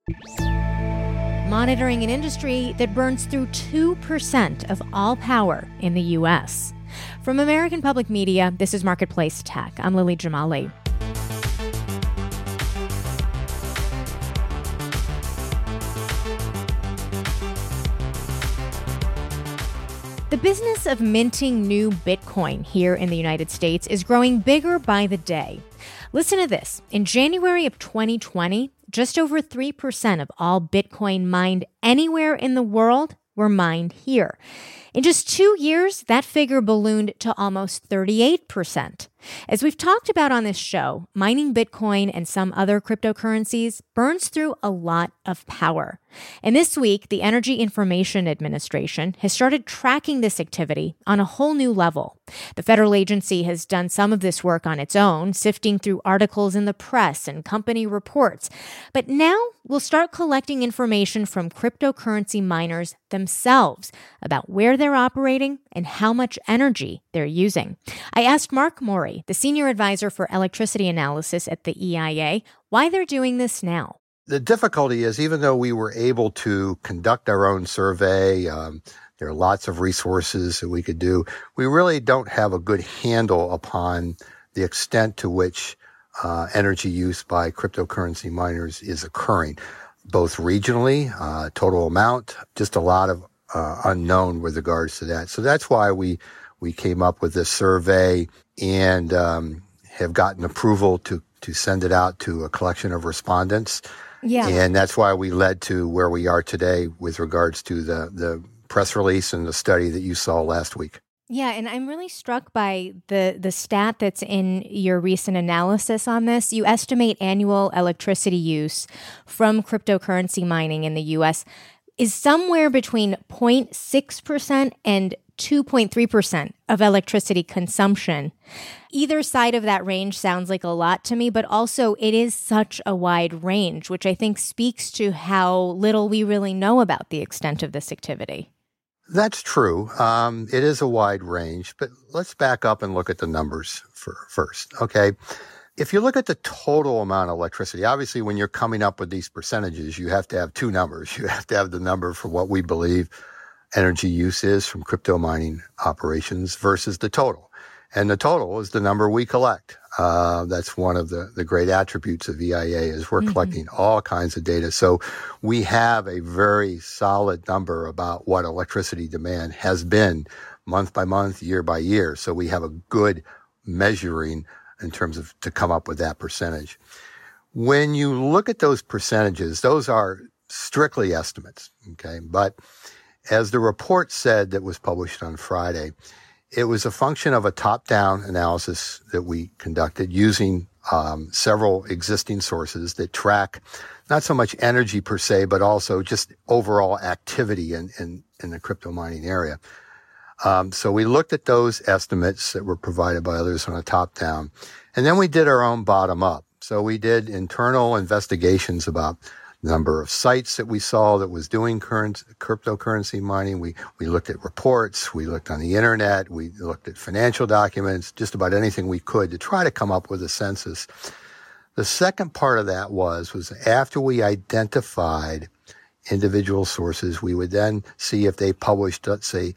Monitoring an industry that burns through 2% of all power in the U.S. From American Public Media, this is Marketplace Tech. I'm Lily Jamali. The business of minting new Bitcoin here in the United States is growing bigger by the day. Listen to this. In January of 2020, just over 3% of all Bitcoin mined anywhere in the world were mined here. In just 2 years, that figure ballooned to almost 38%. As we've talked about on this show, mining Bitcoin and some other cryptocurrencies burns through a lot of power. And this week, the Energy Information Administration has started tracking this activity on a whole new level. The federal agency has done some of this work on its own, sifting through articles in the press and company reports. But now we'll start collecting information from cryptocurrency miners themselves about where they're operating and how much energy they're using. I asked Mark Morey, the senior advisor for electricity analysis at the EIA, why they're doing this now. The difficulty is, even though we were able to conduct our own survey, there are lots of resources that we could do, we really don't have a good handle upon the extent to which energy use by cryptocurrency miners is occurring, both regionally, total amount, just a lot of unknown with regards to that. So that's why we came up with this survey and have gotten approval to send it out to a collection of respondents. Yeah. And that's why we led to where we are today with regards to the press release and the study that you saw last week. Yeah, and I'm really struck by the stat that's in your recent analysis on this. You estimate annual electricity use from cryptocurrency mining in the U.S. is somewhere between 0.6% and 2.3% of electricity consumption. Either side of that range sounds like a lot to me, but also it is such a wide range, which I think speaks to how little we really know about the extent of this activity. That's true. It is a wide range, but let's back up and look at the numbers first, okay? If you look at the total amount of electricity, obviously when you're coming up with these percentages, you have to have two numbers. You have to have the number for what we believe energy use is from crypto mining operations versus the total. And the total is the number we collect. That's one of the great attributes of EIA is we're collecting all kinds of data. So we have a very solid number about what electricity demand has been month by month, year by year. So we have a good measuring in terms of to come up with that percentage. When you look at those percentages, those are strictly estimates, okay? But as the report said that was published on Friday, it was a function of a top-down analysis that we conducted using several existing sources that track not so much energy per se, but also just overall activity in the crypto mining area. So we looked at those estimates that were provided by others on a top-down, and then we did our own bottom-up. So we did internal investigations about number of sites that we saw that was doing cryptocurrency mining. We looked at reports, we looked on the internet, we looked at financial documents, just about anything we could to try to come up with a census. The second part of that was after we identified individual sources, we would then see if they published, let's say,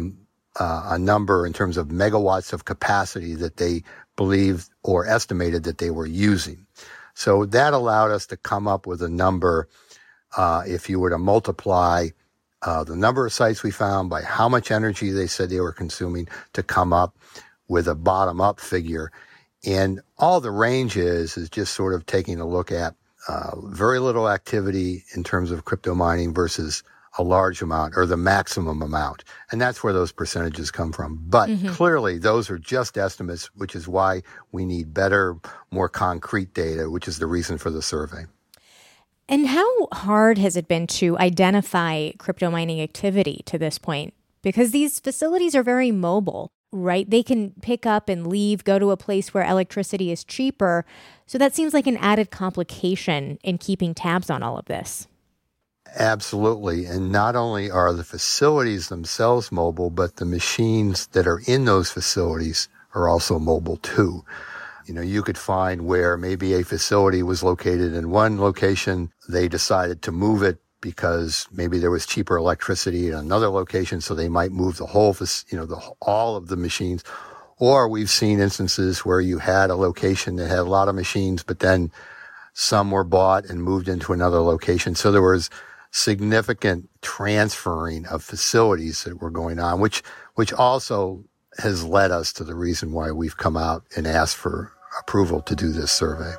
a number in terms of megawatts of capacity that they believed or estimated that they were using. So that allowed us to come up with a number, if you were to multiply the number of sites we found by how much energy they said they were consuming to come up with a bottom-up figure. And all the range is just sort of taking a look at very little activity in terms of crypto mining versus a large amount or the maximum amount. And that's where those percentages come from. But clearly, those are just estimates, which is why we need better, more concrete data, which is the reason for the survey. And how hard has it been to identify crypto mining activity to this point? Because these facilities are very mobile, right? They can pick up and leave, go to a place where electricity is cheaper. So that seems like an added complication in keeping tabs on all of this. Absolutely. And not only are the facilities themselves mobile, but the machines that are in those facilities are also mobile too. You could find where maybe a facility was located in one location. They decided to move it because maybe there was cheaper electricity in another location, so they might move the whole, all of the machines. Or we've seen instances where you had a location that had a lot of machines, but then some were bought and moved into another location. So there was significant transferring of facilities that were going on, which also has led us to the reason why we've come out and asked for approval to do this survey.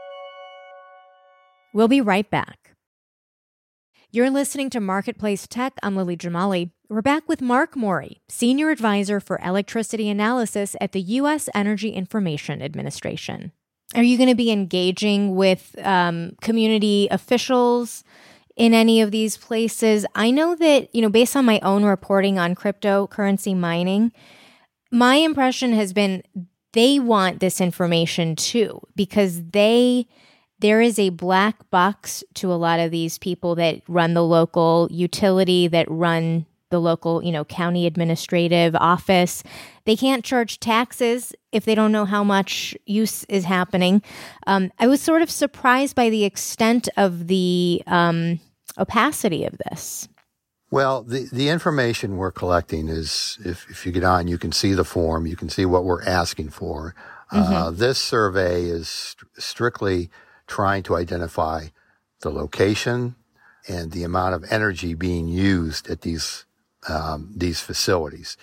We'll be right back. You're listening to Marketplace Tech. I'm Lily Jamali. We're back with Mark Morey, Senior Advisor for Electricity Analysis at the U.S. Energy Information Administration. Are you going to be engaging with community officials in any of these places? I know that, based on my own reporting on cryptocurrency mining, my impression has been they want this information too, because there is a black box to a lot of these people that run the local utility, that run the local, county administrative office. They can't charge taxes if they don't know how much use is happening. I was sort of surprised by the extent of the opacity of this. Well, the information we're collecting is, if you get on, you can see the form, you can see what we're asking for. This survey is strictly trying to identify the location and the amount of energy being used at these facilities.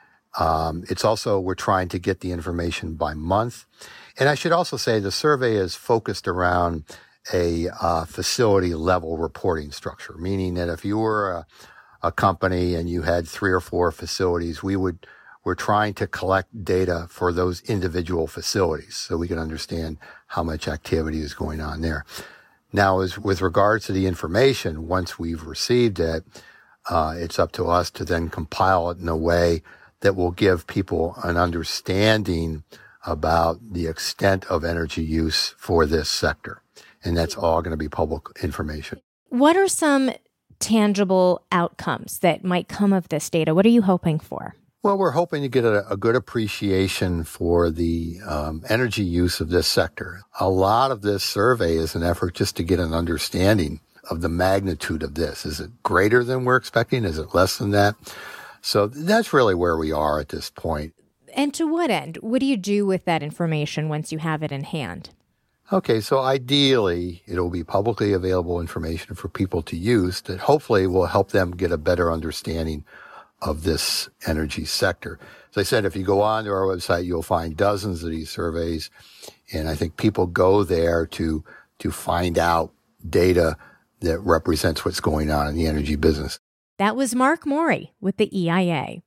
It's also, we're trying to get the information by month. And I should also say the survey is focused around a facility level reporting structure, meaning that if you were a company and you had 3 or 4 facilities, we're trying to collect data for those individual facilities so we can understand how much activity is going on there. Now, with regards to the information, once we've received it, it's up to us to then compile it in a way that will give people an understanding about the extent of energy use for this sector. And that's all going to be public information. What are some tangible outcomes that might come of this data? What are you hoping for? Well, we're hoping to get a good appreciation for the energy use of this sector. A lot of this survey is an effort just to get an understanding of the magnitude of this. Is it greater than we're expecting? Is it less than that? So that's really where we are at this point. And to what end? What do you do with that information once you have it in hand? Okay, so ideally, it'll be publicly available information for people to use that hopefully will help them get a better understanding of this energy sector. As I said, if you go on to our website, you'll find dozens of these surveys. And I think people go there to find out data that represents what's going on in the energy business. That was Mark Morey with the EIA.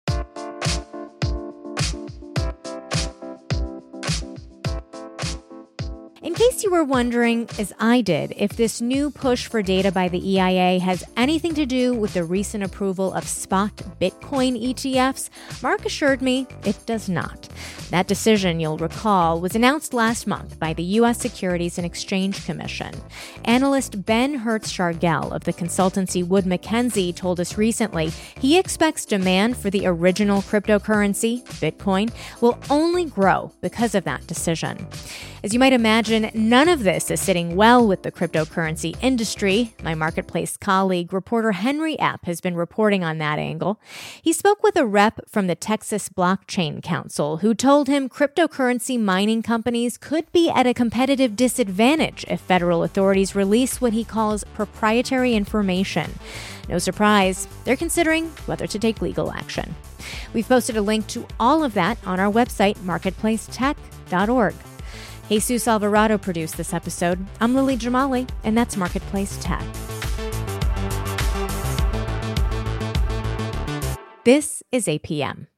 In case you were wondering, as I did, if this new push for data by the EIA has anything to do with the recent approval of spot Bitcoin ETFs, Mark assured me it does not. That decision, you'll recall, was announced last month by the U.S. Securities and Exchange Commission. Analyst Ben Hertzshargel of the consultancy Wood Mackenzie told us recently he expects demand for the original cryptocurrency, Bitcoin, will only grow because of that decision. As you might imagine, none of this is sitting well with the cryptocurrency industry. My Marketplace colleague, reporter Henry Epp, has been reporting on that angle. He spoke with a rep from the Texas Blockchain Council who told him cryptocurrency mining companies could be at a competitive disadvantage if federal authorities release what he calls proprietary information. No surprise, they're considering whether to take legal action. We've posted a link to all of that on our website, marketplacetech.org. Jesus Alvarado produced this episode. I'm Lily Jamali, and that's Marketplace Tech. This is APM.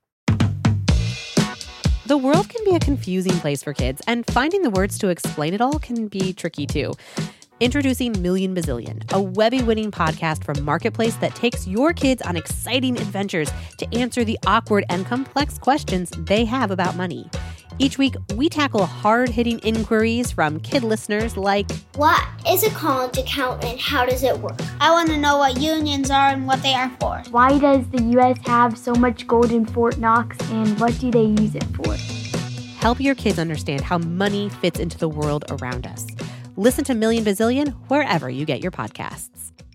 The world can be a confusing place for kids, and finding the words to explain it all can be tricky too. Introducing Million Bazillion, a Webby-winning podcast from Marketplace that takes your kids on exciting adventures to answer the awkward and complex questions they have about money. Each week, we tackle hard-hitting inquiries from kid listeners like, what is a college account and how does it work? I want to know what unions are and what they are for. Why does the U.S. have so much gold in Fort Knox and what do they use it for? help your kids understand how money fits into the world around us. Listen to Million Bazillion wherever you get your podcasts.